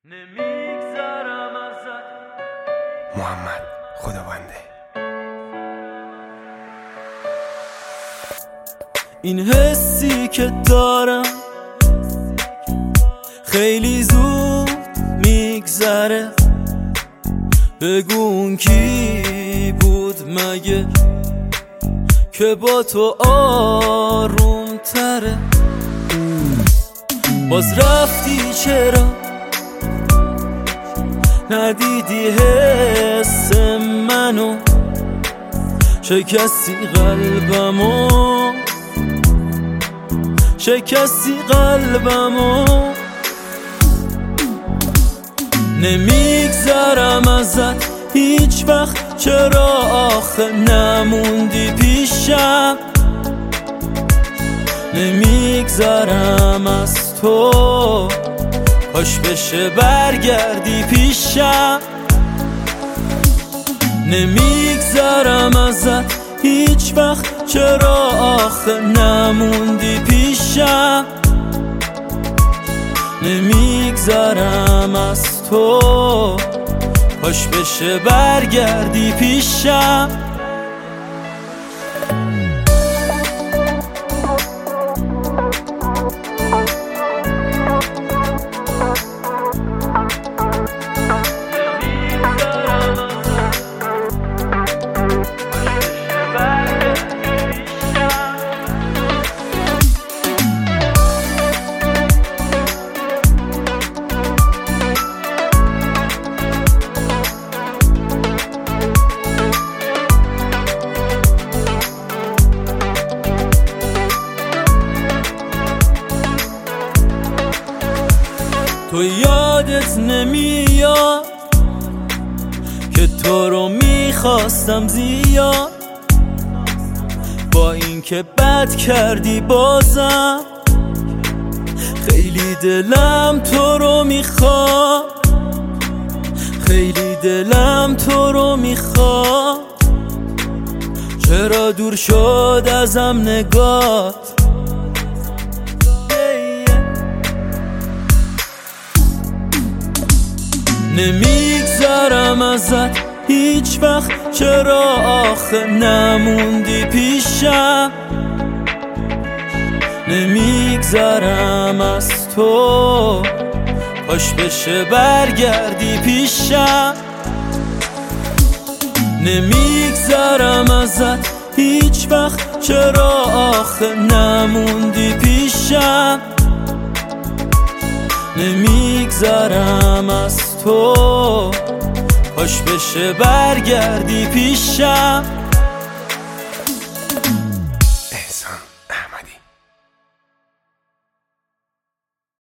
نمیگذرم ازت. محمد خداونده. این حسی که دارم خیلی زود میگذره. بگو اون کی بود مگه که با تو آروم تره. باز رفتی چرا ندیدی حس منو، شکستی قلبمو، شکستی قلبمو. نمیگذرم ازت هیچ وقت، چرا آخه نموندی پیشم. نمیگذرم از تو، کاش بشه برگردی پیشم. نمیگذرم ازت هیچ وقت، چرا آخه نموندی پیشم. نمیگذرم از تو، کاش بشه برگردی پیشم. تو یادت نمیاد که تو رو میخواستم زیاد، با اینکه بد کردی بازم خیلی دلم تو رو میخواد، خیلی دلم تو رو میخواد. چرا دور شد ازم نگات؟ نمیگذرم ازت هیچ وقت، چرا آخه نموندی پیشم. نمیگذرم از تو، کاش بشه برگردی پیشم. نمیگذرم ازت هیچ وقت، چرا آخه نموندی پیشم. نمیگذرم از تو، کاش بشه برگردی پیشم.